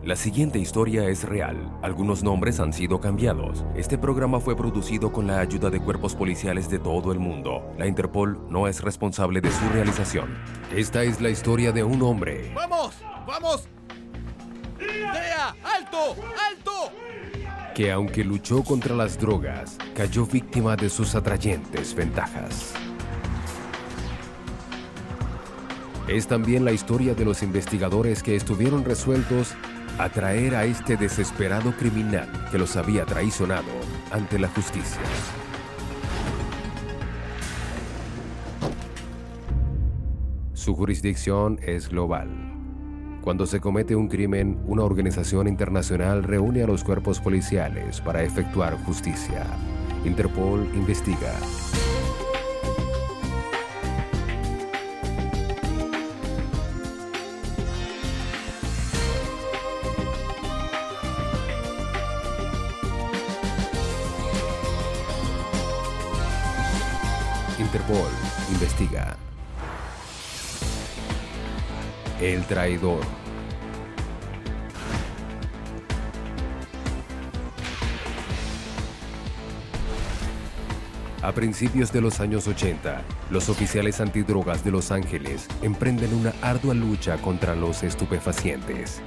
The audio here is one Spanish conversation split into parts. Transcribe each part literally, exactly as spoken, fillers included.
La siguiente historia es real. Algunos nombres han sido cambiados. Este programa fue producido con la ayuda de cuerpos policiales de todo el mundo. La Interpol no es responsable de su realización. Esta es la historia de un hombre. ¡Vamos! ¡Vamos! ¡Dea! ¡Alto! ¡Alto! Que aunque luchó contra las drogas, cayó víctima de sus atrayentes ventajas. Es también la historia de los investigadores que estuvieron resueltos a traer a este desesperado criminal que los había traicionado ante la justicia. Su jurisdicción es global. Cuando se comete un crimen, una organización internacional reúne a los cuerpos policiales para efectuar justicia. Interpol investiga. Interpol investiga. El traidor. A principios de los años ochenta, los oficiales antidrogas de Los Ángeles emprenden una ardua lucha contra los estupefacientes.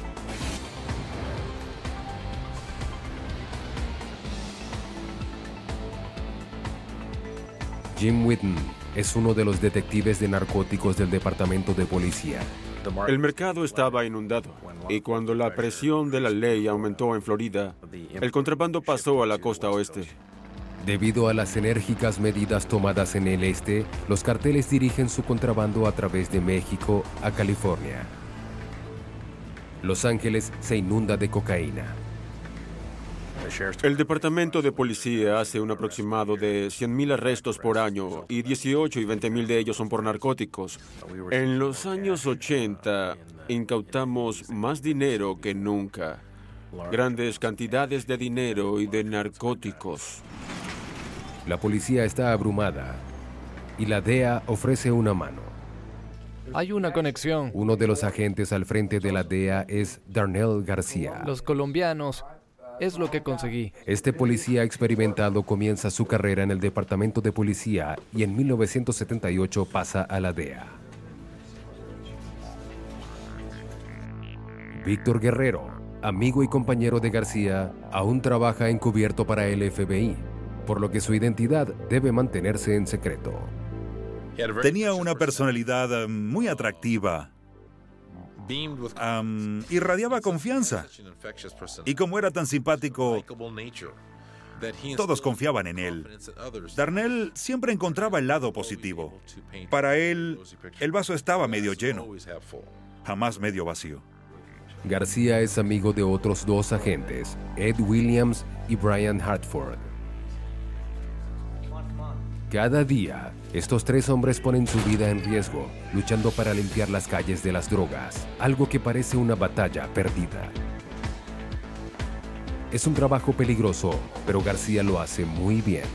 Jim Whitten es uno de los detectives de narcóticos del Departamento de Policía. El mercado estaba inundado y cuando la presión de la ley aumentó en Florida, el contrabando pasó a la costa oeste. Debido a las enérgicas medidas tomadas en el este, los carteles dirigen su contrabando a través de México a California. Los Ángeles se inunda de cocaína. El Departamento de Policía hace un aproximado de cien mil arrestos por año y dieciocho y veinte mil de ellos son por narcóticos. En los años ochenta incautamos más dinero que nunca. Grandes cantidades de dinero y de narcóticos. La policía está abrumada y la D E A ofrece una mano. Hay una conexión. Uno de los agentes al frente de la D E A es Darnell García. Los colombianos. Es lo que conseguí. Este policía experimentado comienza su carrera en el Departamento de Policía y en mil novecientos setenta y ocho pasa a la D E A. Víctor Guerrero, amigo y compañero de García, aún trabaja encubierto para el F B I, por lo que su identidad debe mantenerse en secreto. Tenía una personalidad um, muy atractiva. Um, irradiaba confianza. Y como era tan simpático, todos confiaban en él. Darnell siempre encontraba el lado positivo. Para él, el vaso estaba medio lleno, jamás medio vacío. García es amigo de otros dos agentes, Ed Williams y Brian Hartford. Cada día, estos tres hombres ponen su vida en riesgo, luchando para limpiar las calles de las drogas, algo que parece una batalla perdida. Es un trabajo peligroso, pero García lo hace muy bien.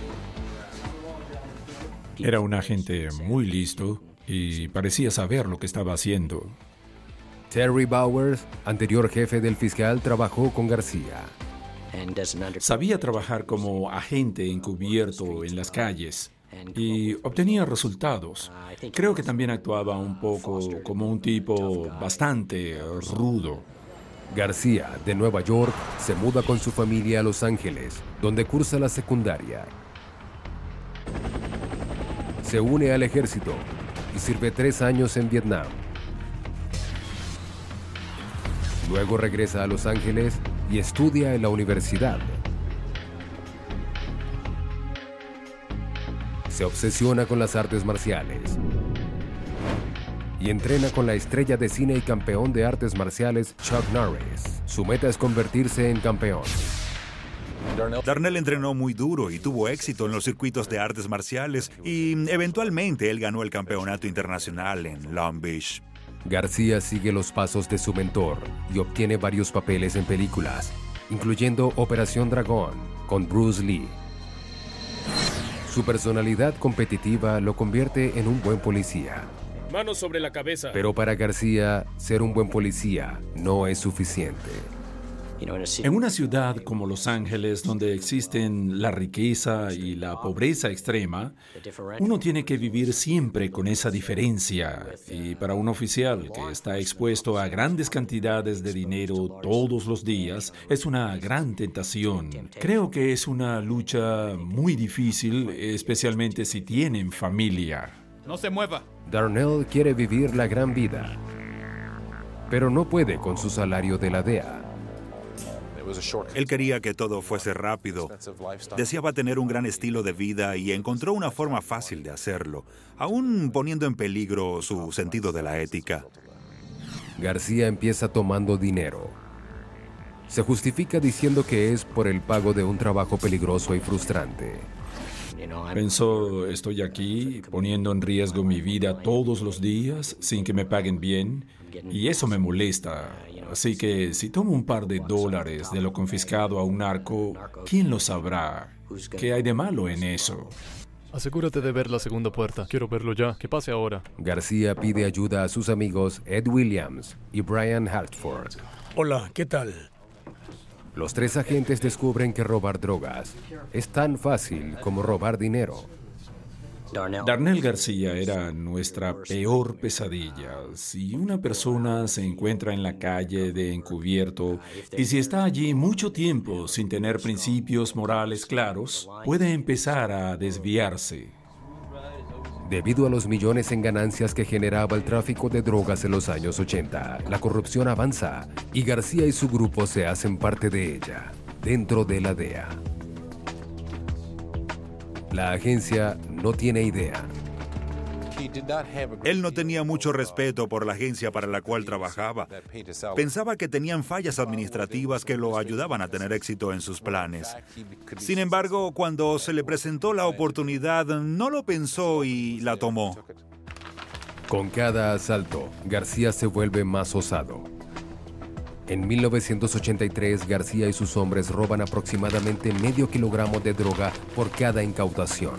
Era un agente muy listo y parecía saber lo que estaba haciendo. Terry Bowers, anterior jefe del fiscal, trabajó con García. Sabía trabajar como agente encubierto en las calles y obtenía resultados. Creo que también actuaba un poco como un tipo bastante rudo. García, de Nueva York, se muda con su familia a Los Ángeles, donde cursa la secundaria. Se une al ejército y sirve tres años en Vietnam. Luego regresa a Los Ángeles y estudia en la universidad. Se obsesiona con las artes marciales y entrena con la estrella de cine y campeón de artes marciales Chuck Norris. Su meta es convertirse en campeón. Darnell entrenó muy duro y tuvo éxito en los circuitos de artes marciales y eventualmente él ganó el campeonato internacional en Long Beach. García sigue los pasos de su mentor y obtiene varios papeles en películas, incluyendo Operación Dragón con Bruce Lee. Su personalidad competitiva lo convierte en un buen policía. Manos sobre la cabeza. Pero para García, ser un buen policía no es suficiente. En una ciudad como Los Ángeles, donde existen la riqueza y la pobreza extrema, uno tiene que vivir siempre con esa diferencia. Y para un oficial que está expuesto a grandes cantidades de dinero todos los días, es una gran tentación. Creo que es una lucha muy difícil, especialmente si tienen familia. No se mueva. Darnell quiere vivir la gran vida, pero no puede con su salario de la D E A. Él quería que todo fuese rápido. Deseaba tener un gran estilo de vida y encontró una forma fácil de hacerlo, aún poniendo en peligro su sentido de la ética. García empieza tomando dinero. Se justifica diciendo que es por el pago de un trabajo peligroso y frustrante. Pensó, estoy aquí poniendo en riesgo mi vida todos los días sin que me paguen bien, y eso me molesta. Así que si tomo un par de dólares de lo confiscado a un narco, ¿quién lo sabrá? ¿Qué hay de malo en eso? Asegúrate de ver la segunda puerta. Quiero verlo ya. Que pase ahora. García pide ayuda a sus amigos Ed Williams y Brian Hartford. Hola, ¿qué tal? Los tres agentes descubren que robar drogas es tan fácil como robar dinero. Darnell García era nuestra peor pesadilla. Si una persona se encuentra en la calle de encubierto y si está allí mucho tiempo sin tener principios morales claros, puede empezar a desviarse. Debido a los millones en ganancias que generaba el tráfico de drogas en los años ochenta, la corrupción avanza y García y su grupo se hacen parte de ella, dentro de la D E A. La agencia no tiene idea. Él no tenía mucho respeto por la agencia para la cual trabajaba. Pensaba que tenían fallas administrativas que lo ayudaban a tener éxito en sus planes. Sin embargo, cuando se le presentó la oportunidad, no lo pensó y la tomó. Con cada asalto, García se vuelve más osado. En mil novecientos ochenta y tres, García y sus hombres roban aproximadamente medio kilogramo de droga por cada incautación.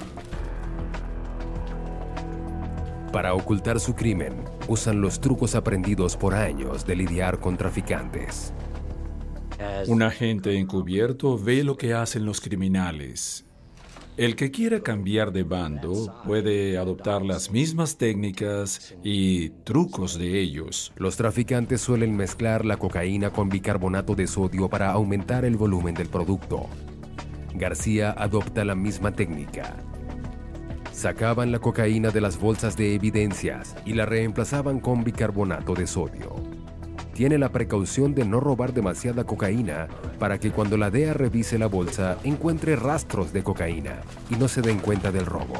Para ocultar su crimen, usan los trucos aprendidos por años de lidiar con traficantes. Un agente encubierto ve lo que hacen los criminales. El que quiera cambiar de bando puede adoptar las mismas técnicas y trucos de ellos. Los traficantes suelen mezclar la cocaína con bicarbonato de sodio para aumentar el volumen del producto. García adopta la misma técnica. Sacaban la cocaína de las bolsas de evidencias y la reemplazaban con bicarbonato de sodio. Tiene la precaución de no robar demasiada cocaína para que cuando la D E A revise la bolsa encuentre rastros de cocaína y no se den cuenta del robo.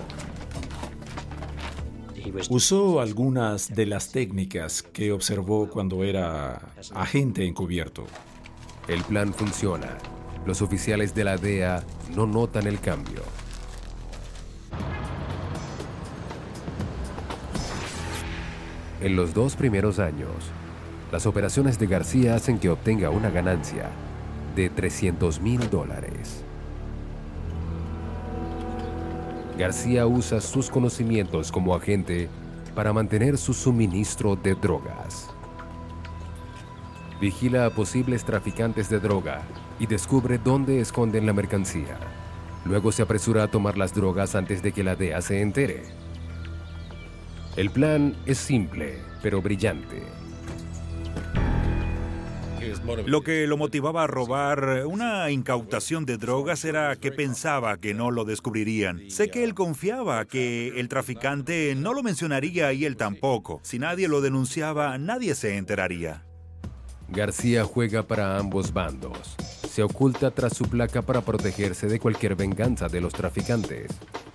Usó algunas de las técnicas que observó cuando era agente encubierto. El plan funciona. Los oficiales de la D E A no notan el cambio. En los dos primeros años, las operaciones de García hacen que obtenga una ganancia de trescientos mil dólares. García usa sus conocimientos como agente para mantener su suministro de drogas. Vigila a posibles traficantes de droga y descubre dónde esconden la mercancía. Luego se apresura a tomar las drogas antes de que la D E A se entere. El plan es simple, pero brillante. Lo que lo motivaba a robar una incautación de drogas era que pensaba que no lo descubrirían. Sé que él confiaba que el traficante no lo mencionaría y él tampoco. Si nadie lo denunciaba, nadie se enteraría. García juega para ambos bandos. Se oculta tras su placa para protegerse de cualquier venganza de los traficantes.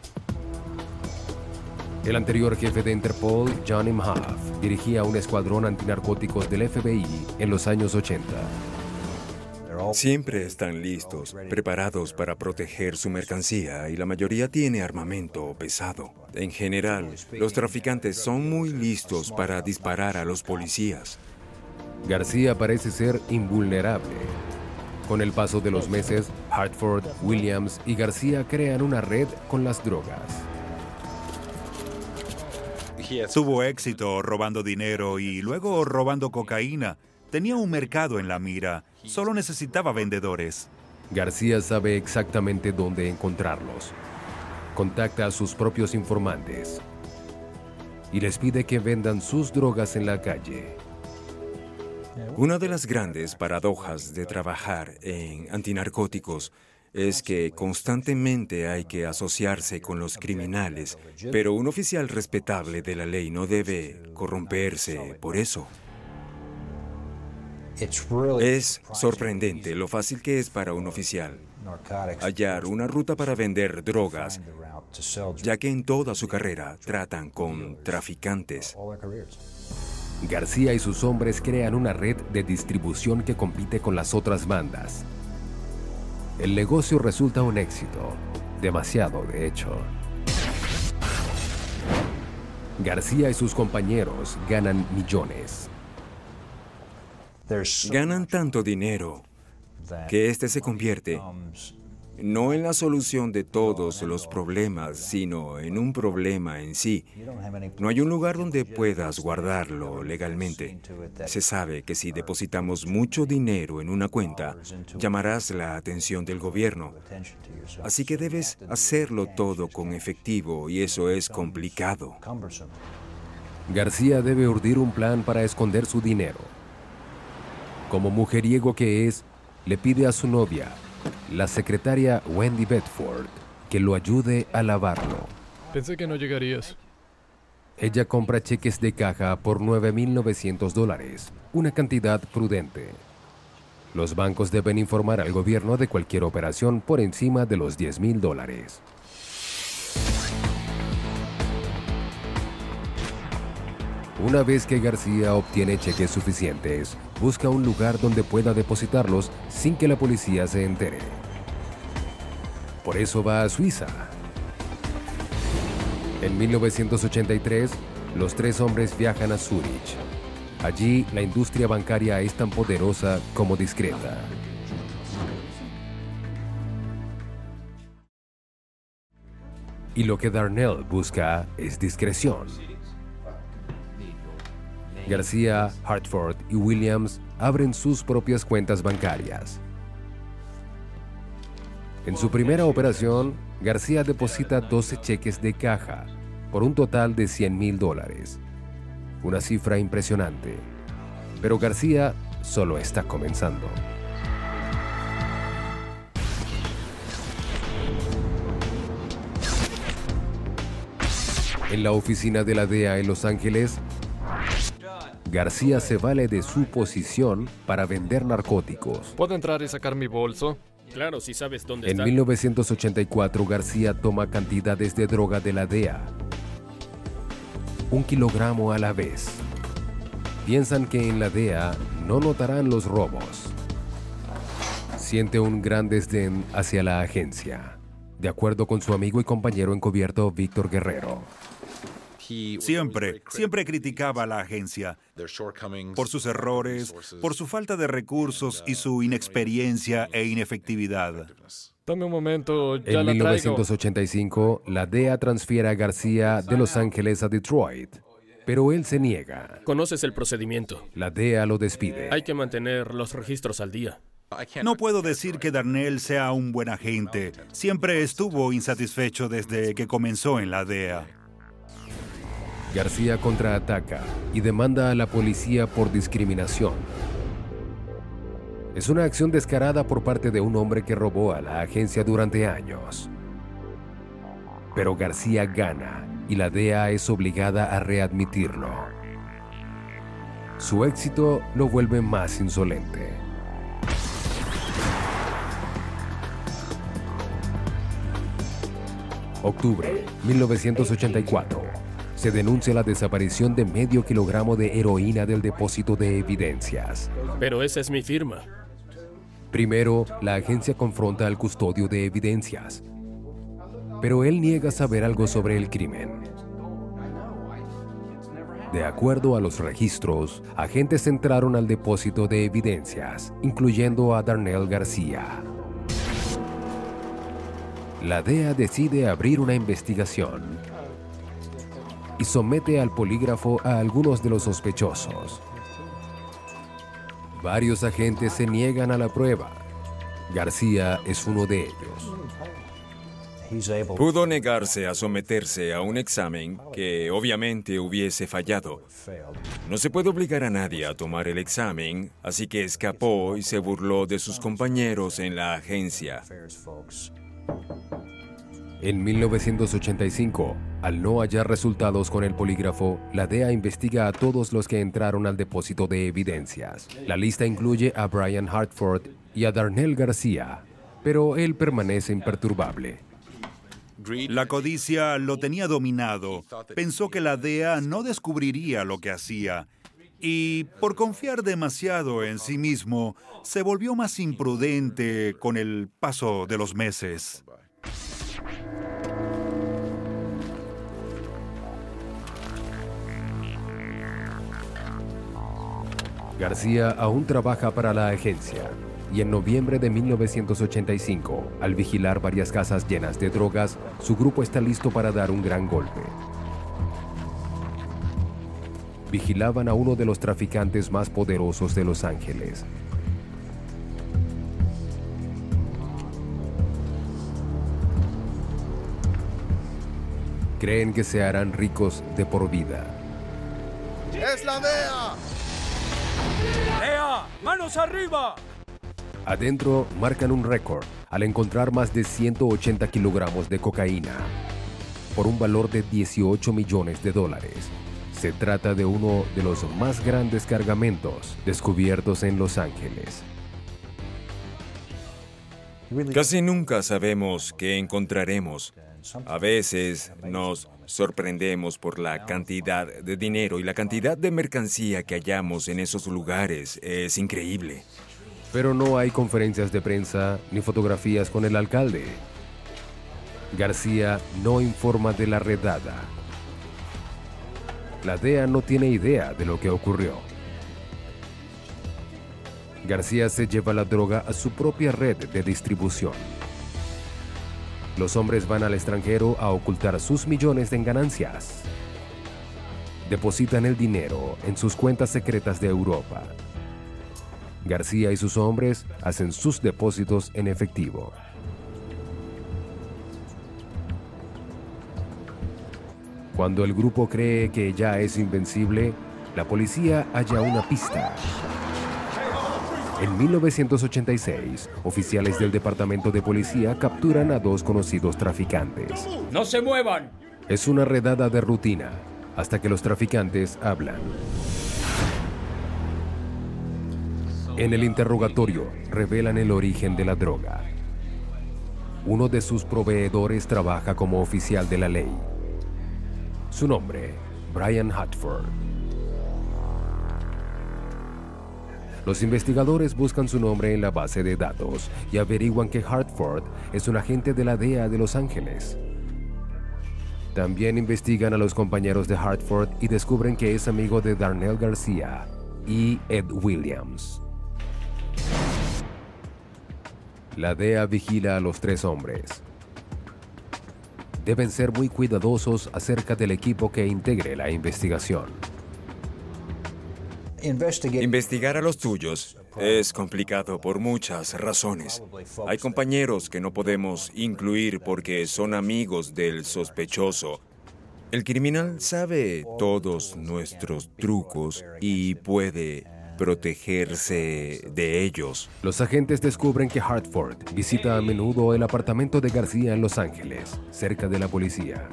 El anterior jefe de Interpol, John Imhoff, dirigía un escuadrón antinarcóticos del F B I en los años ochenta. Siempre están listos, preparados para proteger su mercancía y la mayoría tiene armamento pesado. En general, los traficantes son muy listos para disparar a los policías. García parece ser invulnerable. Con el paso de los meses, Hartford, Williams y García crean una red con las drogas. Tuvo éxito robando dinero y luego robando cocaína. Tenía un mercado en la mira. Solo necesitaba vendedores. García sabe exactamente dónde encontrarlos. Contacta a sus propios informantes y les pide que vendan sus drogas en la calle. Una de las grandes paradojas de trabajar en antinarcóticos es que constantemente hay que asociarse con los criminales, pero un oficial respetable de la ley no debe corromperse por eso. Es sorprendente lo fácil que es para un oficial hallar una ruta para vender drogas, ya que en toda su carrera tratan con traficantes. García y sus hombres crean una red de distribución que compite con las otras bandas. El negocio resulta un éxito, demasiado de hecho. García y sus compañeros ganan millones. Ganan tanto dinero que este se convierte no en la solución de todos los problemas, sino en un problema en sí. No hay un lugar donde puedas guardarlo legalmente. Se sabe que si depositamos mucho dinero en una cuenta, llamarás la atención del gobierno. Así que debes hacerlo todo con efectivo y eso es complicado. García debe urdir un plan para esconder su dinero. Como mujeriego que es, le pide a su novia, la secretaria Wendy Bedford, que lo ayude a lavarlo. Pensé que no llegarías. Ella compra cheques de caja por nueve mil novecientos dólares, una cantidad prudente. Los bancos deben informar al gobierno de cualquier operación por encima de los diez mil dólares. Una vez que García obtiene cheques suficientes, busca un lugar donde pueda depositarlos sin que la policía se entere. Por eso va a Suiza. En mil novecientos ochenta y tres, los tres hombres viajan a Zúrich. Allí, la industria bancaria es tan poderosa como discreta. Y lo que Darnell busca es discreción. García, Hartford y Williams abren sus propias cuentas bancarias. En su primera operación, García deposita doce cheques de caja por un total de cien mil dólares. Una cifra impresionante. Pero García solo está comenzando. En la oficina de la D E A en Los Ángeles, García se vale de su posición para vender narcóticos. ¿Puedo entrar y sacar mi bolso? Claro, si sabes dónde En está. mil novecientos ochenta y cuatro, García toma cantidades de droga de la D E A. Un kilogramo a la vez. Piensan que en la D E A no notarán los robos. Siente un gran desdén hacia la agencia, de acuerdo con su amigo y compañero encubierto Víctor Guerrero. Siempre, siempre criticaba a la agencia por sus errores, por su falta de recursos y su inexperiencia e inefectividad. Dame un momento, ya En la mil traigo. novecientos ochenta y cinco, la D E A transfiere a García de Los Ángeles a Detroit, pero él se niega. Conoces el procedimiento. La D E A lo despide. Hay que mantener los registros al día. No puedo decir que Darnell sea un buen agente. Siempre estuvo insatisfecho desde que comenzó en la D E A. García contraataca y demanda a la policía por discriminación. Es una acción descarada por parte de un hombre que robó a la agencia durante años. Pero García gana y la D E A es obligada a readmitirlo. Su éxito lo vuelve más insolente. Octubre mil novecientos ochenta y cuatro. Se denuncia la desaparición de medio kilogramo de heroína del depósito de evidencias. Pero esa es mi firma. Primero, la agencia confronta al custodio de evidencias, pero él niega saber algo sobre el crimen. De acuerdo a los registros, agentes entraron al depósito de evidencias, incluyendo a Darnell García. La D E A decide abrir una investigación y somete al polígrafo a algunos de los sospechosos. Varios agentes se niegan a la prueba. García es uno de ellos. Pudo negarse a someterse a un examen que obviamente hubiese fallado. No se puede obligar a nadie a tomar el examen, así que escapó y se burló de sus compañeros en la agencia. En mil novecientos ochenta y cinco, al no hallar resultados con el polígrafo, la D E A investiga a todos los que entraron al depósito de evidencias. La lista incluye a Brian Hartford y a Darnell García, pero él permanece imperturbable. La codicia lo tenía dominado. Pensó que la D E A no descubriría lo que hacía. Y por confiar demasiado en sí mismo, se volvió más imprudente con el paso de los meses. García aún trabaja para la agencia. Y en noviembre de mil novecientos ochenta y cinco, al vigilar varias casas llenas de drogas, su grupo está listo para dar un gran golpe. Vigilaban a uno de los traficantes más poderosos de Los Ángeles. Creen que se harán ricos de por vida. ¡Es la D E A! D E A, manos arriba. Adentro marcan un récord al encontrar más de ciento ochenta kilogramos de cocaína por un valor de dieciocho millones de dólares. Se trata de uno de los más grandes cargamentos descubiertos en Los Ángeles. Casi nunca sabemos qué encontraremos. A veces nos sorprendemos por la cantidad de dinero y la cantidad de mercancía que hallamos en esos lugares. Es increíble. Pero no hay conferencias de prensa ni fotografías con el alcalde. García no informa de la redada. La D E A no tiene idea de lo que ocurrió. García se lleva la droga a su propia red de distribución. Los hombres van al extranjero a ocultar sus millones en ganancias. Depositan el dinero en sus cuentas secretas de Europa. García y sus hombres hacen sus depósitos en efectivo. Cuando el grupo cree que ya es invencible, la policía halla una pista. En mil novecientos ochenta y seis, oficiales del Departamento de Policía capturan a dos conocidos traficantes. ¡No se muevan! Es una redada de rutina, hasta que los traficantes hablan. En el interrogatorio, revelan el origen de la droga. Uno de sus proveedores trabaja como oficial de la ley. Su nombre, Brian Hartford. Los investigadores buscan su nombre en la base de datos y averiguan que Hartford es un agente de la D E A de Los Ángeles. También investigan a los compañeros de Hartford y descubren que es amigo de Darnell García y Ed Williams. La D E A vigila a los tres hombres. Deben ser muy cuidadosos acerca del equipo que integre la investigación. Investigar a los tuyos es complicado por muchas razones. Hay compañeros que no podemos incluir porque son amigos del sospechoso. El criminal sabe todos nuestros trucos y puede protegerse de ellos. Los agentes descubren que Hartford visita a menudo el apartamento de García en Los Ángeles, cerca de la policía.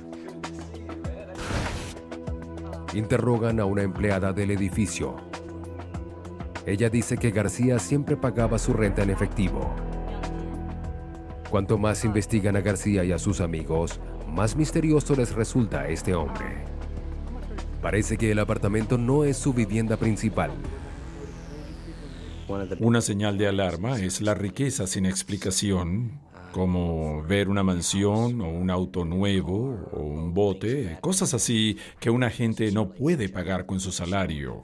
Interrogan a una empleada del edificio. Ella dice que García siempre pagaba su renta en efectivo. Cuanto más investigan a García y a sus amigos, más misterioso les resulta este hombre. Parece que el apartamento no es su vivienda principal. Una señal de alarma es la riqueza sin explicación, como ver una mansión o un auto nuevo o un bote, cosas así que un agente no puede pagar con su salario.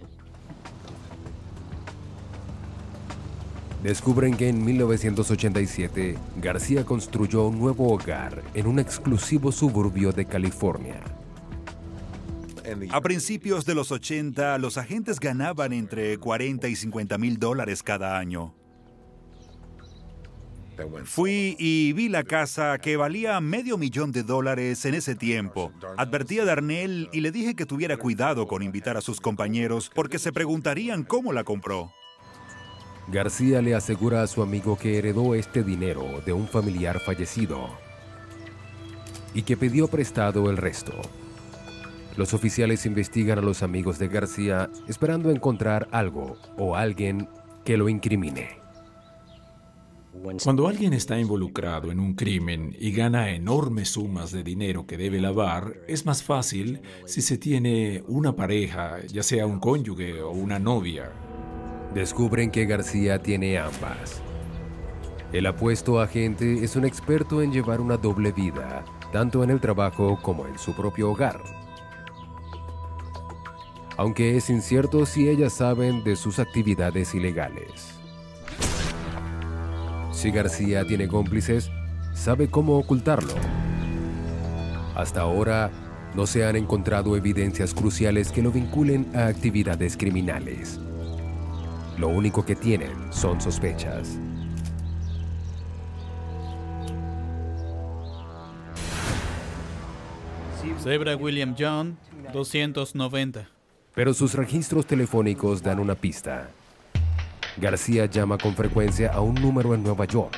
Descubren que en mil novecientos ochenta y siete, García construyó un nuevo hogar en un exclusivo suburbio de California. A principios de los ochenta, los agentes ganaban entre cuarenta y cincuenta mil dólares cada año. Fui y vi la casa que valía medio millón de dólares en ese tiempo. Advertí a Darnell y le dije que tuviera cuidado con invitar a sus compañeros porque se preguntarían cómo la compró. García le asegura a su amigo que heredó este dinero de un familiar fallecido y que pidió prestado el resto. Los oficiales investigan a los amigos de García esperando encontrar algo o alguien que lo incrimine. Cuando alguien está involucrado en un crimen y gana enormes sumas de dinero que debe lavar, es más fácil si se tiene una pareja, ya sea un cónyuge o una novia. Descubren que García tiene ambas. El apuesto agente es un experto en llevar una doble vida, tanto en el trabajo como en su propio hogar. Aunque es incierto si ellas saben de sus actividades ilegales. Si García tiene cómplices, sabe cómo ocultarlo. Hasta ahora, no se han encontrado evidencias cruciales que lo vinculen a actividades criminales. Lo único que tienen son sospechas. Zebra William John, doscientos noventa. Pero sus registros telefónicos dan una pista. García llama con frecuencia a un número en Nueva York.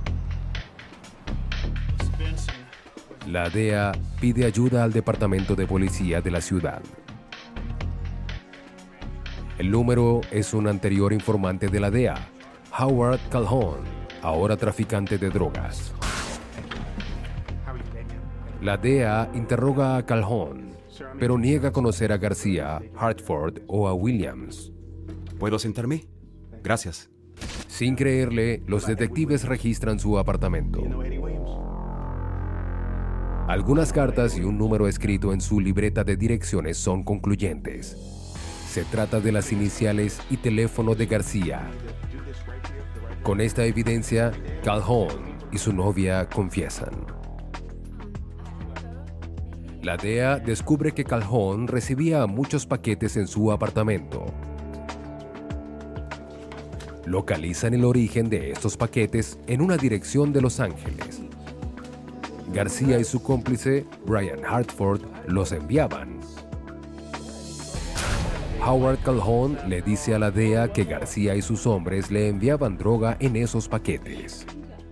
La D E A pide ayuda al departamento de policía de la ciudad. El número es un anterior informante de la D E A, Howard Calhoun, ahora traficante de drogas. La D E A interroga a Calhoun, pero niega conocer a García, Hartford o a Williams. ¿Puedo sentarme? Gracias. Sin creerle, los detectives registran su apartamento. Algunas cartas y un número escrito en su libreta de direcciones son concluyentes. Se trata de las iniciales y teléfono de García. Con esta evidencia, Calhoun y su novia confiesan. La D E A descubre que Calhoun recibía muchos paquetes en su apartamento. Localizan el origen de estos paquetes en una dirección de Los Ángeles. García y su cómplice, Brian Hartford, los enviaban. Howard Calhoun le dice a la D E A que García y sus hombres le enviaban droga en esos paquetes.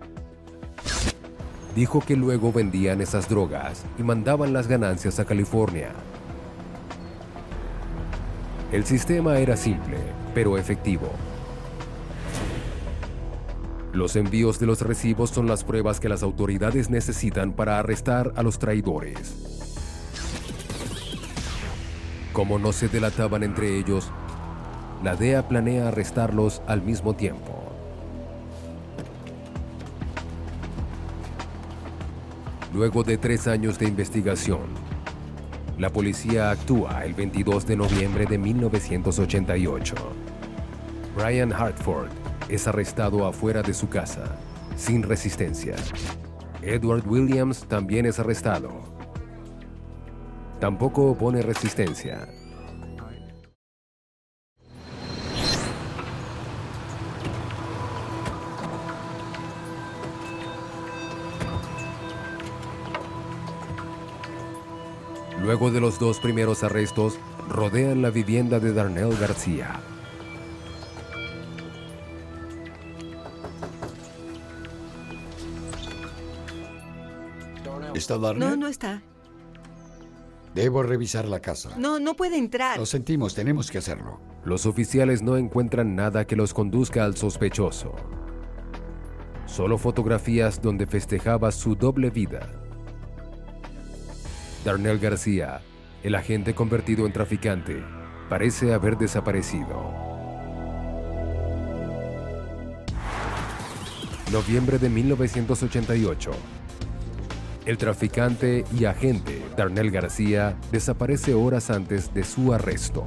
Dijo que luego vendían esas drogas y mandaban las ganancias a California. El sistema era simple, pero efectivo. Los envíos de los recibos son las pruebas que las autoridades necesitan para arrestar a los traidores. Como no se delataban entre ellos, la D E A planea arrestarlos al mismo tiempo. Luego de tres años de investigación, la policía actúa el veintidós de noviembre de mil novecientos ochenta y ocho. Brian Hartford es arrestado afuera de su casa, sin resistencia. Edward Williams también es arrestado. Tampoco opone resistencia. Luego de los dos primeros arrestos, rodean la vivienda de Darnell García. ¿Está Darnell? No, no está. Debo revisar la casa. No, no puede entrar. Lo sentimos, tenemos que hacerlo. Los oficiales no encuentran nada que los conduzca al sospechoso. Solo fotografías donde festejaba su doble vida. Darnell García, el agente convertido en traficante, parece haber desaparecido. Noviembre de mil novecientos ochenta y ocho. El traficante y agente Darnell García desaparece horas antes de su arresto.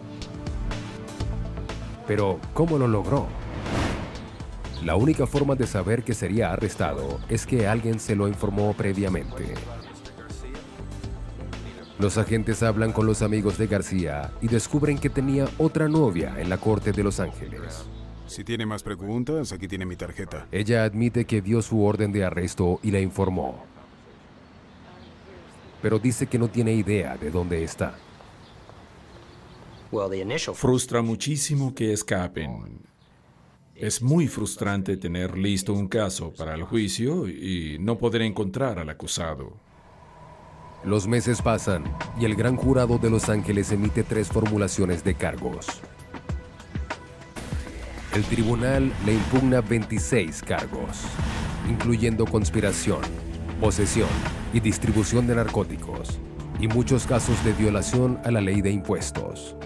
Pero, ¿cómo lo logró? La única forma de saber que sería arrestado es que alguien se lo informó previamente. Los agentes hablan con los amigos de García y descubren que tenía otra novia en la corte de Los Ángeles. Si tiene más preguntas, aquí tiene mi tarjeta. Ella admite que dio su orden de arresto y la informó. Pero dice que no tiene idea de dónde está. Frustra muchísimo que escapen. Es muy frustrante tener listo un caso para el juicio y no poder encontrar al acusado. Los meses pasan y el gran jurado de Los Ángeles emite tres formulaciones de cargos. El tribunal le impugna veintiséis cargos, incluyendo conspiración, posesión y distribución de narcóticos, y muchos casos de violación a la ley de impuestos.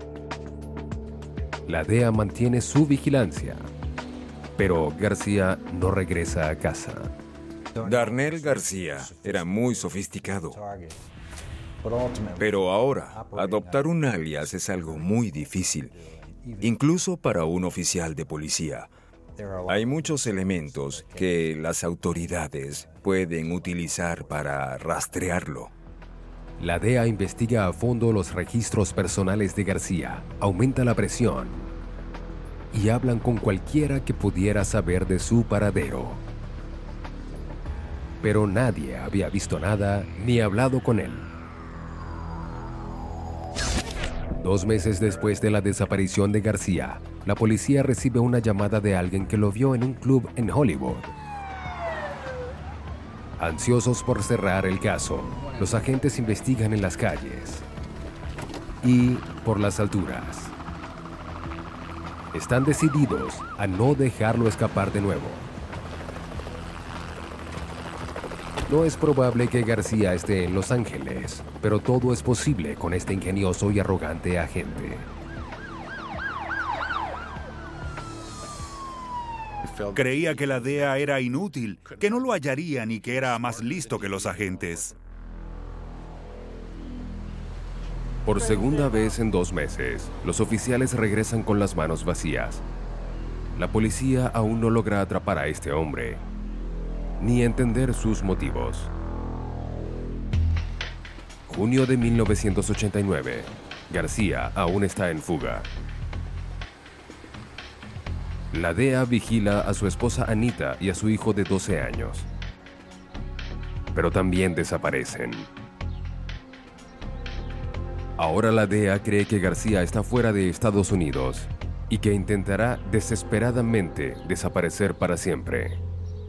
La D E A mantiene su vigilancia, pero García no regresa a casa. Darnell García era muy sofisticado. Pero ahora, adoptar un alias es algo muy difícil, incluso para un oficial de policía. Hay muchos elementos que las autoridades pueden utilizar para rastrearlo. La D E A investiga a fondo los registros personales de García, aumenta la presión y hablan con cualquiera que pudiera saber de su paradero. Pero nadie había visto nada ni hablado con él. Dos meses después de la desaparición de García, la policía recibe una llamada de alguien que lo vio en un club en Hollywood. Ansiosos por cerrar el caso, los agentes investigan en las calles y por las alturas. Están decididos a no dejarlo escapar de nuevo. No es probable que García esté en Los Ángeles, pero todo es posible con este ingenioso y arrogante agente. Creía que la D E A era inútil, que no lo hallarían y que era más listo que los agentes. Por segunda vez en dos meses, los oficiales regresan con las manos vacías. La policía aún no logra atrapar a este hombre, ni entender sus motivos. Junio de mil novecientos ochenta y nueve. García aún está en fuga. La D E A vigila a su esposa Anita y a su hijo de doce años. Pero también desaparecen. Ahora la D E A cree que García está fuera de Estados Unidos y que intentará desesperadamente desaparecer para siempre.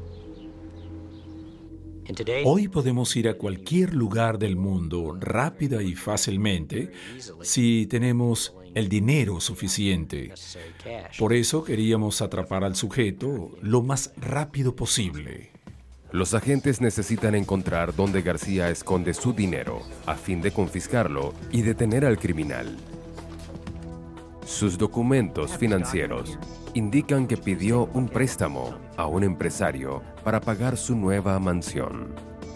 Hoy podemos ir a cualquier lugar del mundo rápida y fácilmente si tenemos el dinero suficiente. Por eso queríamos atrapar al sujeto lo más rápido posible. Los agentes necesitan encontrar dónde García esconde su dinero a fin de confiscarlo y detener al criminal. Sus documentos financieros indican que pidió un préstamo a un empresario para pagar su nueva mansión.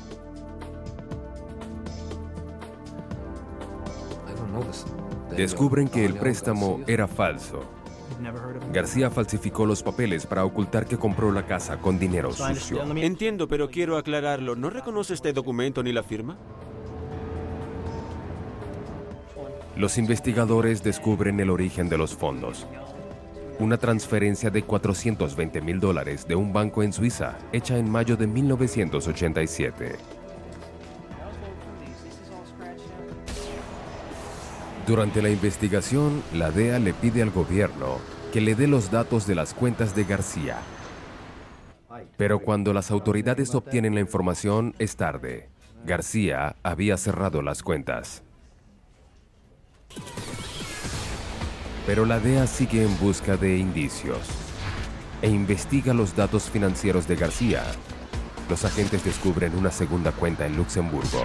Descubren que el préstamo era falso. García falsificó los papeles para ocultar que compró la casa con dinero sucio. Entiendo, pero quiero aclararlo. ¿No reconoce este documento ni la firma? Los investigadores descubren el origen de los fondos. Una transferencia de cuatrocientos veinte mil dólares de un banco en Suiza, hecha en mayo de mil novecientos ochenta y siete. Durante la investigación, la D E A le pide al gobierno que le dé los datos de las cuentas de García. Pero cuando las autoridades obtienen la información, es tarde. García había cerrado las cuentas. Pero la D E A sigue en busca de indicios e investiga los datos financieros de García. Los agentes descubren una segunda cuenta en Luxemburgo.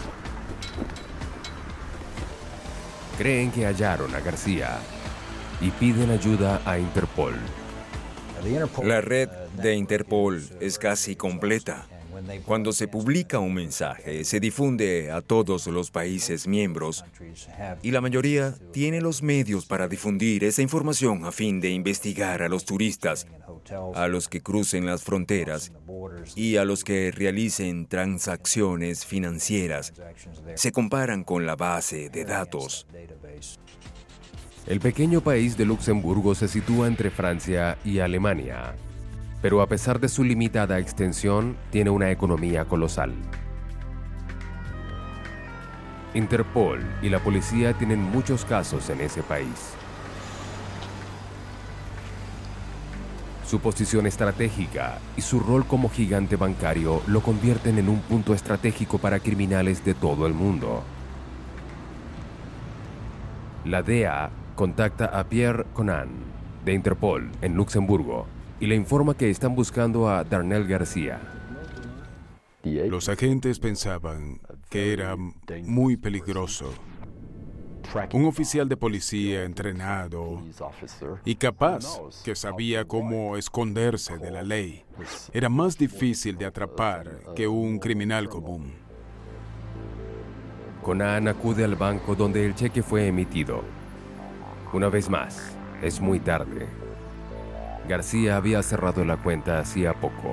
Creen que hallaron a García y piden ayuda a Interpol. La red de Interpol es casi completa. Cuando se publica un mensaje, se difunde a todos los países miembros y la mayoría tiene los medios para difundir esa información a fin de investigar a los turistas, a los que crucen las fronteras y a los que realicen transacciones financieras. Se comparan con la base de datos. El pequeño país de Luxemburgo se sitúa entre Francia y Alemania, pero a pesar de su limitada extensión, tiene una economía colosal. Interpol y la policía tienen muchos casos en ese país. Su posición estratégica y su rol como gigante bancario lo convierten en un punto estratégico para criminales de todo el mundo. La D E A contacta a Pierre Conan, de Interpol, en Luxemburgo, y le informa que están buscando a Darnell García. Los agentes pensaban que era muy peligroso. Un oficial de policía entrenado y capaz, que sabía cómo esconderse de la ley, era más difícil de atrapar que un criminal común. Conan acude al banco donde el cheque fue emitido. Una vez más, es muy tarde. García había cerrado la cuenta hacía poco.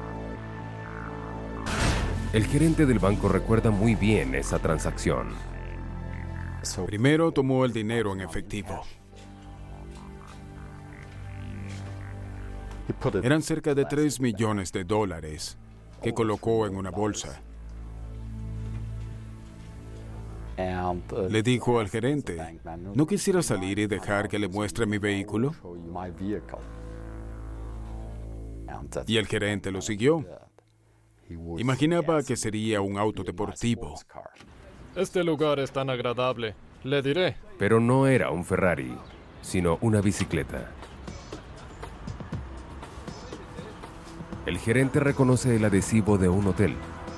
El gerente del banco recuerda muy bien esa transacción. Primero tomó el dinero en efectivo. Eran cerca de tres millones de dólares que colocó en una bolsa. Le dijo al gerente, ¿no quisiera salir y dejar que le muestre mi vehículo? Y el gerente lo siguió. Imaginaba que sería un auto deportivo. Este lugar es tan agradable, le diré. Pero no era un Ferrari, sino una bicicleta. El gerente reconoce el adhesivo de un hotel.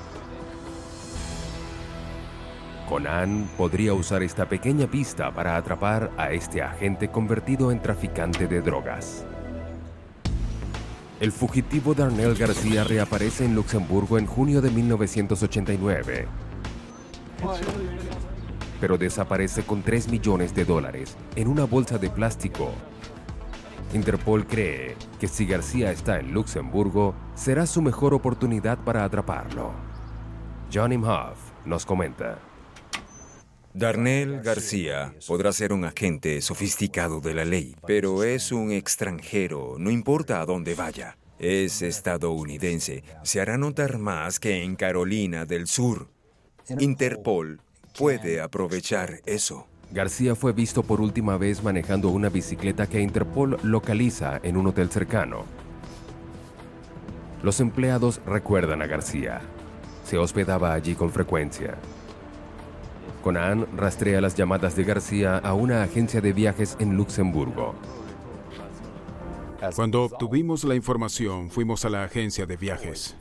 Conan podría usar esta pequeña pista para atrapar a este agente convertido en traficante de drogas. El fugitivo Darnell García reaparece en Luxemburgo en junio de mil novecientos ochenta y nueve, pero desaparece con tres millones de dólares en una bolsa de plástico. Interpol cree que si García está en Luxemburgo, será su mejor oportunidad para atraparlo. John Imhoff nos comenta. Darnell García podrá ser un agente sofisticado de la ley, pero es un extranjero, no importa a dónde vaya. Es estadounidense. Se hará notar más que en Carolina del Sur. Interpol puede aprovechar eso. García fue visto por última vez manejando una bicicleta que Interpol localiza en un hotel cercano. Los empleados recuerdan a García. Se hospedaba allí con frecuencia. Conan rastrea las llamadas de García a una agencia de viajes en Luxemburgo. Cuando obtuvimos la información, fuimos a la agencia de viajes.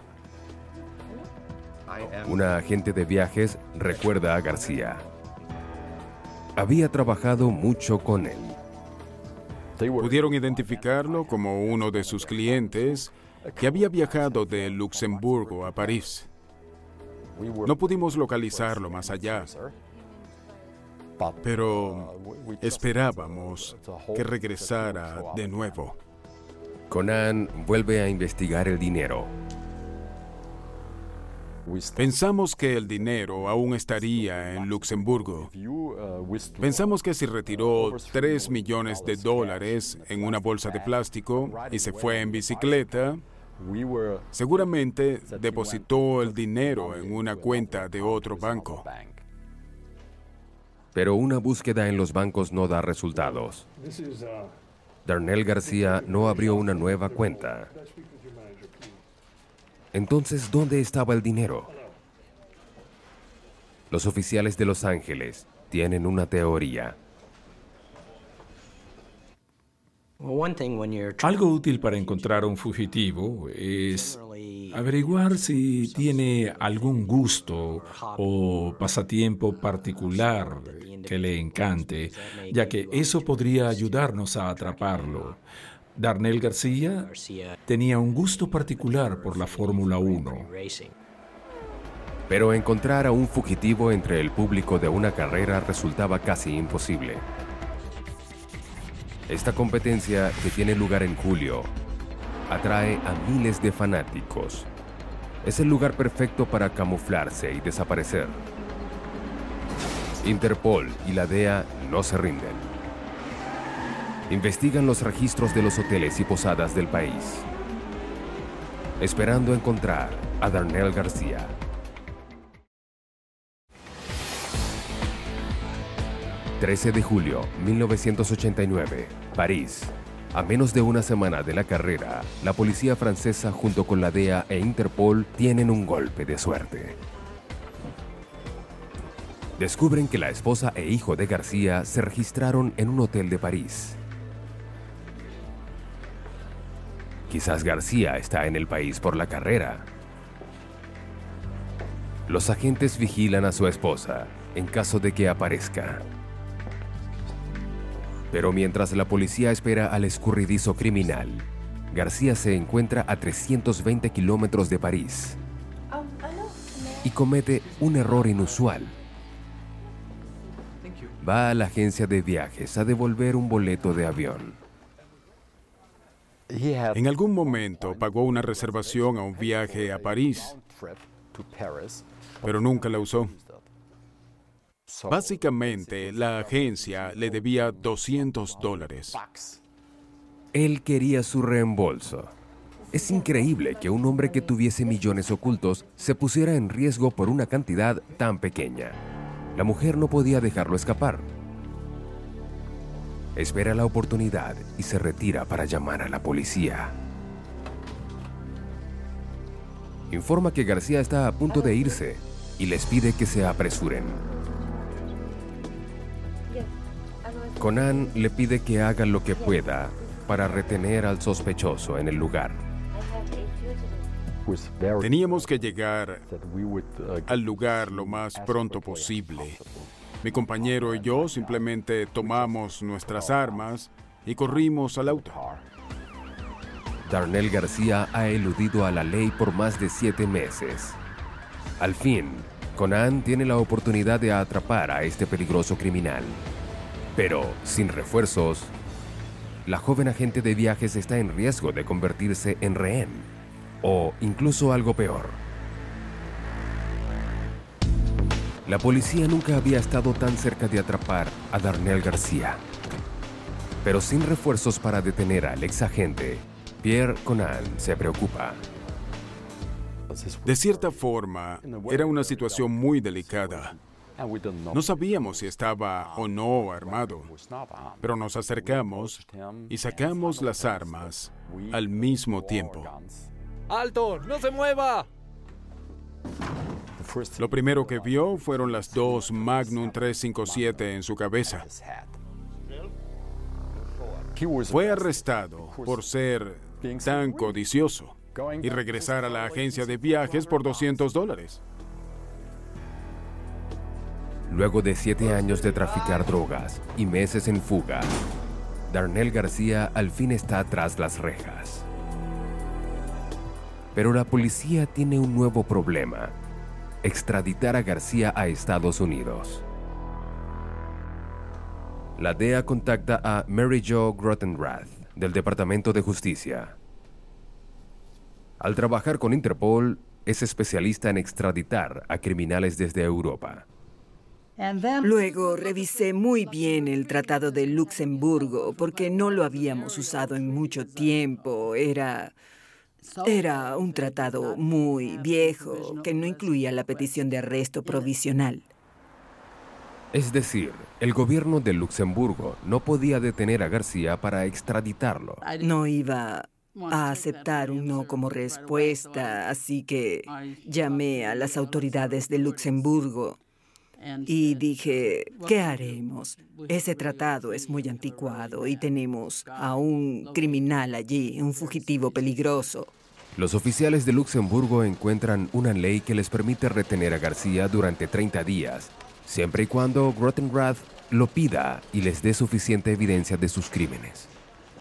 Una agente de viajes recuerda a García. Había trabajado mucho con él. Pudieron identificarlo como uno de sus clientes que había viajado de Luxemburgo a París. No pudimos localizarlo más allá, pero esperábamos que regresara de nuevo. Conan vuelve a investigar el dinero. Pensamos que el dinero aún estaría en Luxemburgo. Pensamos que si retiró tres millones de dólares en una bolsa de plástico y se fue en bicicleta, seguramente depositó el dinero en una cuenta de otro banco. Pero una búsqueda en los bancos no da resultados. Darnell García no abrió una nueva cuenta. Entonces, ¿dónde estaba el dinero? Los oficiales de Los Ángeles tienen una teoría. Algo útil para encontrar a un fugitivo es averiguar si tiene algún gusto o pasatiempo particular que le encante, ya que eso podría ayudarnos a atraparlo. Darnell García tenía un gusto particular por la Fórmula uno. Pero encontrar a un fugitivo entre el público de una carrera resultaba casi imposible. Esta competencia, que tiene lugar en julio, atrae a miles de fanáticos. Es el lugar perfecto para camuflarse y desaparecer. Interpol y la D E A no se rinden. Investigan los registros de los hoteles y posadas del país, esperando encontrar a Darnell García. trece de julio de mil novecientos ochenta y nueve, París. A menos de una semana de la carrera, la policía francesa junto con la D E A e Interpol tienen un golpe de suerte. Descubren que la esposa e hijo de García se registraron en un hotel de París. Quizás García está en el país por la carrera. Los agentes vigilan a su esposa en caso de que aparezca. Pero mientras la policía espera al escurridizo criminal, García se encuentra a trescientos veinte kilómetros de París y comete un error inusual. Va a la agencia de viajes a devolver un boleto de avión. En algún momento pagó una reservación a un viaje a París, pero nunca la usó. Básicamente, la agencia le debía doscientos dólares. Él quería su reembolso. Es increíble que un hombre que tuviese millones ocultos se pusiera en riesgo por una cantidad tan pequeña. La mujer no podía dejarlo escapar. Espera la oportunidad y se retira para llamar a la policía. Informa que García está a punto de irse y les pide que se apresuren. Conan le pide que haga lo que pueda para retener al sospechoso en el lugar. Teníamos que llegar al lugar lo más pronto posible. Mi compañero y yo simplemente tomamos nuestras armas y corrimos al auto. Darnell García ha eludido a la ley por más de siete meses. Al fin, Conan tiene la oportunidad de atrapar a este peligroso criminal. Pero, sin refuerzos, la joven agente de viajes está en riesgo de convertirse en rehén, o incluso algo peor. La policía nunca había estado tan cerca de atrapar a Darnell García. Pero sin refuerzos para detener al ex agente, Pierre Conan se preocupa. De cierta forma, era una situación muy delicada. No sabíamos si estaba o no armado, pero nos acercamos y sacamos las armas al mismo tiempo. ¡Alto! ¡No se mueva! Lo primero que vio fueron las dos Magnum tres cincuenta y siete en su cabeza. Fue arrestado por ser tan codicioso y regresar a la agencia de viajes por doscientos dólares. Luego de siete años de traficar drogas y meses en fuga, Darnell García al fin está tras las rejas. Pero la policía tiene un nuevo problema: extraditar a García a Estados Unidos. La D E A contacta a Mary Jo Grottenrath, del Departamento de Justicia. Al trabajar con Interpol, es especialista en extraditar a criminales desde Europa. Luego revisé muy bien el Tratado de Luxemburgo porque no lo habíamos usado en mucho tiempo. Era, era un tratado muy viejo que no incluía la petición de arresto provisional. Es decir, el gobierno de Luxemburgo no podía detener a García para extraditarlo. No iba a aceptar un no como respuesta, así que llamé a las autoridades de Luxemburgo. Y dije, ¿qué haremos? Ese tratado es muy anticuado y tenemos a un criminal allí, un fugitivo peligroso. Los oficiales de Luxemburgo encuentran una ley que les permite retener a García durante treinta días, siempre y cuando Grottenrath lo pida y les dé suficiente evidencia de sus crímenes.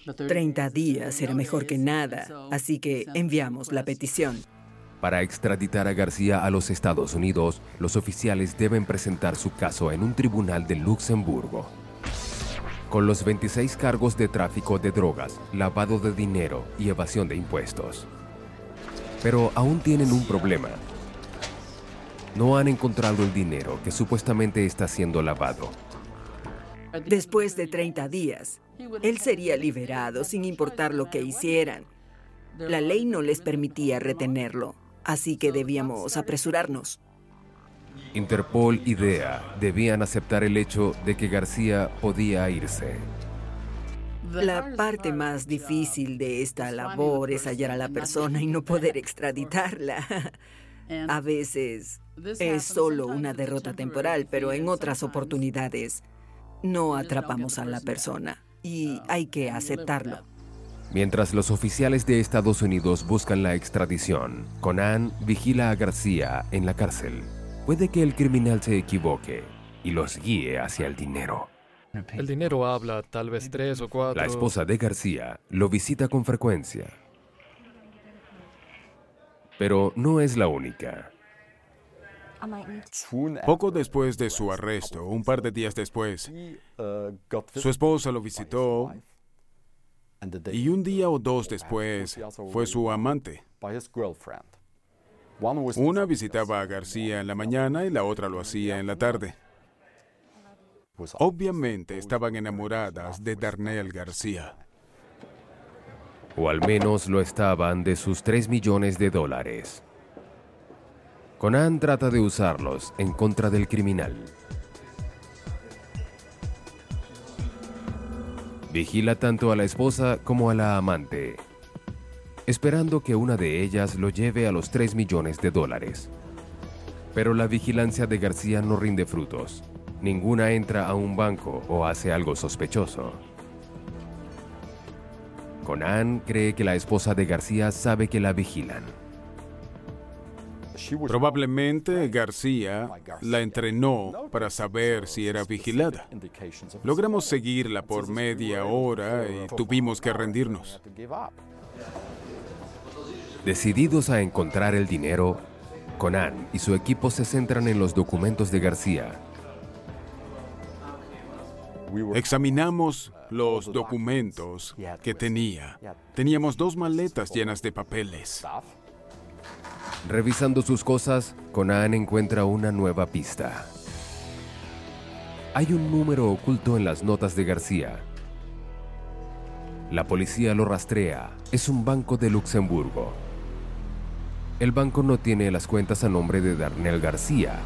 treinta días era mejor que nada, así que enviamos la petición. Para extraditar a García a los Estados Unidos, los oficiales deben presentar su caso en un tribunal de Luxemburgo. Con los veintiséis cargos de tráfico de drogas, lavado de dinero y evasión de impuestos. Pero aún tienen un problema. No han encontrado el dinero que supuestamente está siendo lavado. Después de treinta días, él sería liberado sin importar lo que hicieran. La ley no les permitía retenerlo, así que debíamos apresurarnos. Interpol y D E A debían aceptar el hecho de que García podía irse. La parte más difícil de esta labor es hallar a la persona y no poder extraditarla. A veces es solo una derrota temporal, pero en otras oportunidades no atrapamos a la persona y hay que aceptarlo. Mientras los oficiales de Estados Unidos buscan la extradición, Conan vigila a García en la cárcel. Puede que el criminal se equivoque y los guíe hacia el dinero. El dinero habla, tal vez tres o cuatro. La esposa de García lo visita con frecuencia. Pero no es la única. Poco después de su arresto, un par de días después, su esposa lo visitó y un día o dos después fue su amante. Una visitaba a García en la mañana y la otra lo hacía en la tarde. Obviamente estaban enamoradas de Darnell García. O al menos lo estaban de sus tres millones de dólares. Conan trata de usarlos en contra del criminal. Vigila tanto a la esposa como a la amante, esperando que una de ellas lo lleve a los tres millones de dólares. Pero la vigilancia de García no rinde frutos. Ninguna entra a un banco o hace algo sospechoso. Conan cree que la esposa de García sabe que la vigilan. Probablemente García la entrenó para saber si era vigilada. Logramos seguirla por media hora y tuvimos que rendirnos. Decididos a encontrar el dinero, Conan y su equipo se centran en los documentos de García. Examinamos los documentos que tenía. Teníamos dos maletas llenas de papeles. Revisando sus cosas, Conan encuentra una nueva pista. Hay un número oculto en las notas de García. La policía lo rastrea. Es un banco de Luxemburgo. El banco no tiene las cuentas a nombre de Darnell García.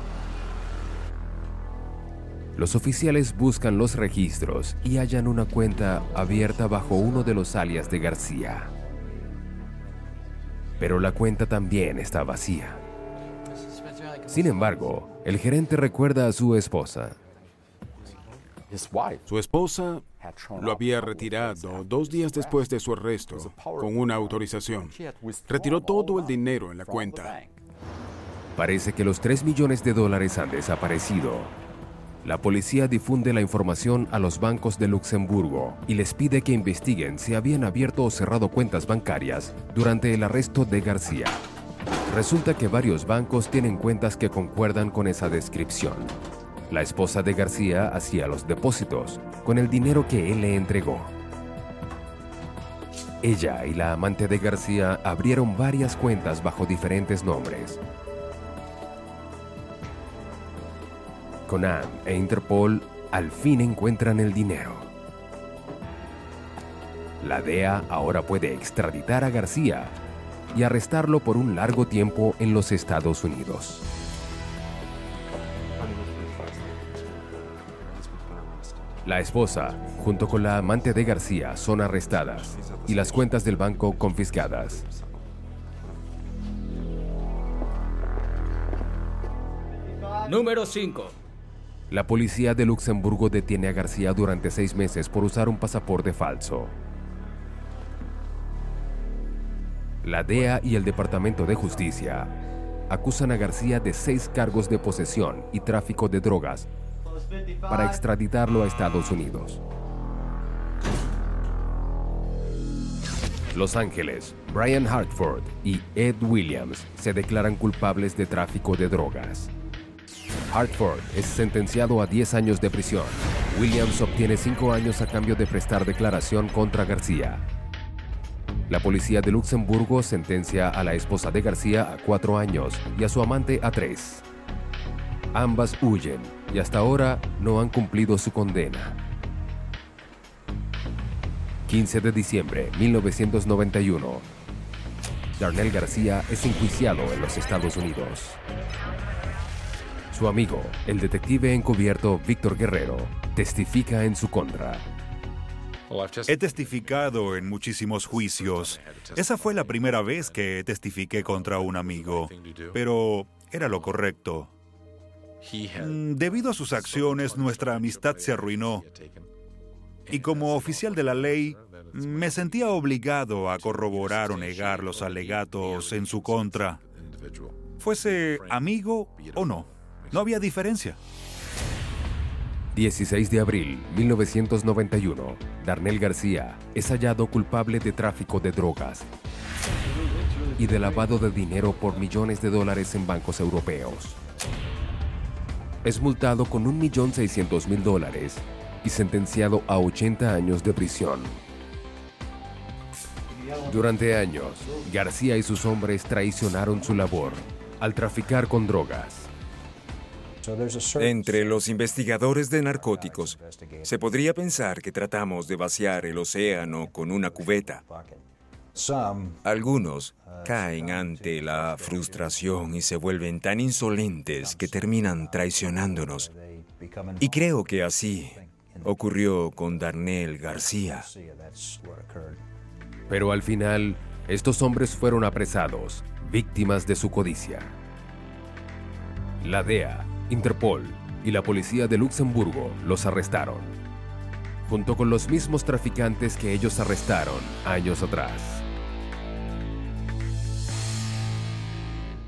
Los oficiales buscan los registros y hallan una cuenta abierta bajo uno de los alias de García. Pero la cuenta también está vacía. Sin embargo, el gerente recuerda a su esposa. Su esposa lo había retirado dos días después de su arresto con una autorización. Retiró todo el dinero en la cuenta. Parece que los tres millones de dólares han desaparecido. La policía difunde la información a los bancos de Luxemburgo y les pide que investiguen si habían abierto o cerrado cuentas bancarias durante el arresto de García. Resulta que varios bancos tienen cuentas que concuerdan con esa descripción. La esposa de García hacía los depósitos con el dinero que él le entregó. Ella y la amante de García abrieron varias cuentas bajo diferentes nombres. Conan e Interpol al fin encuentran el dinero. La D E A ahora puede extraditar a García y arrestarlo por un largo tiempo en los Estados Unidos. La esposa, junto con la amante de García, son arrestadas y las cuentas del banco confiscadas. Número cinco. La policía de Luxemburgo detiene a García durante seis meses por usar un pasaporte falso. La D E A y el Departamento de Justicia acusan a García de seis cargos de posesión y tráfico de drogas para extraditarlo a Estados Unidos. Los Ángeles, Brian Hartford y Ed Williams se declaran culpables de tráfico de drogas. Hartford es sentenciado a diez años de prisión. Williams obtiene cinco años a cambio de prestar declaración contra García. La policía de Luxemburgo sentencia a la esposa de García a cuatro años y a su amante a tres. Ambas huyen y hasta ahora no han cumplido su condena. quince de diciembre de mil novecientos noventa y uno. Darnell García es enjuiciado en los Estados Unidos. Su amigo, el detective encubierto Víctor Guerrero, testifica en su contra. He testificado en muchísimos juicios. Esa fue la primera vez que testifiqué contra un amigo, pero era lo correcto. Debido a sus acciones, nuestra amistad se arruinó. Y como oficial de la ley, me sentía obligado a corroborar o negar los alegatos en su contra. Fuese amigo o no, no había diferencia. dieciséis de abril de mil novecientos noventa y uno. Darnell García es hallado culpable de tráfico de drogas y de lavado de dinero por millones de dólares en bancos europeos. Es multado con un millón seiscientos mil dólares y sentenciado a ochenta años de prisión. Durante años, García y sus hombres traicionaron su labor al traficar con drogas. Entre los investigadores de narcóticos, se podría pensar que tratamos de vaciar el océano con una cubeta. Algunos caen ante la frustración y se vuelven tan insolentes que terminan traicionándonos. Y creo que así ocurrió con Darnell García. Pero al final, estos hombres fueron apresados, víctimas de su codicia. La D E A, Interpol y la policía de Luxemburgo los arrestaron, junto con los mismos traficantes que ellos arrestaron años atrás.